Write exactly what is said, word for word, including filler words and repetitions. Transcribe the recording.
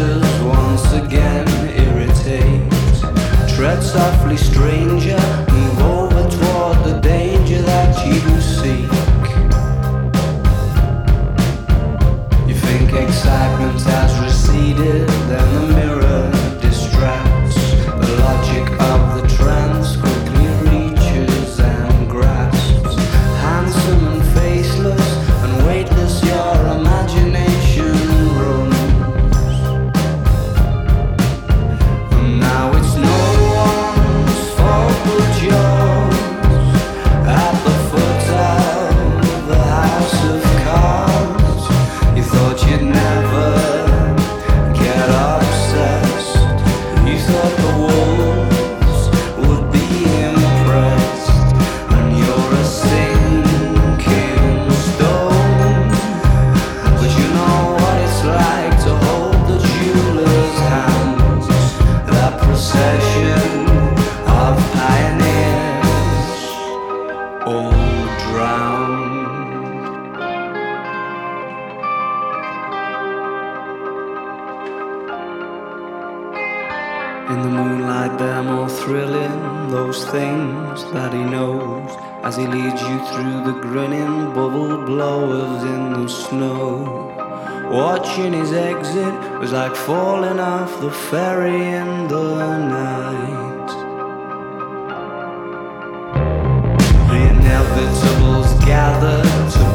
senses once again irritate. Tread softly, stranger, move over toward the danger that you seek. You think excitement has receded, then the mirror distracts. The logic of the trance quickly reaches and grasps. Handsome and faceless and weightless, your imagination roams. And now it's no one's fault but yours. At the foot of the house of cards, you thought you'd never get obsessed. You thought the wolves would be impressed. And you're a sinking stone. But you know what it's like to hold the jeweler's hands. That procession of pioneers all drowned. In the moonlight they're more thrilling, those things that he knows, as he leads you through the grinning bubble blowers in the snow. Watching his exit was like falling off the ferry in the night. The inevitables gather to